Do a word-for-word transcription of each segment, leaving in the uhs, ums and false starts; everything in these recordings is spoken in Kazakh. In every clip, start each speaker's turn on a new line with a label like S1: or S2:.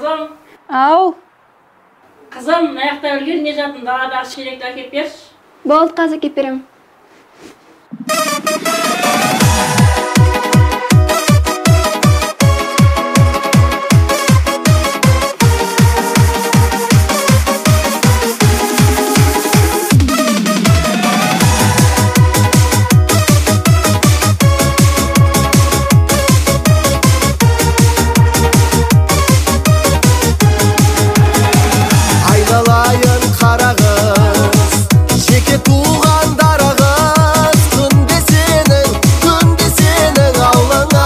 S1: Қызым,
S2: Ау,
S1: қызым, аяқта өлген не жатын далада шелекті әкеп берші.
S2: болды, қазір әкеп берем.
S3: Айналайын қарағыз, жеке туғандарығыз, күнде сенің, күнде сенің аулыңа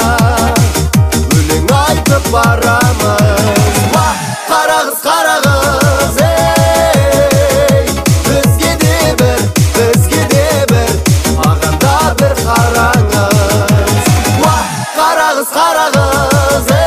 S3: өлең айтып барамыз. Ва, қарағыз, қарағыз, ей, бізге де бір, бізге де бір, маған да бір қараңыз. Ва, қарағыз, қарағыз, ей.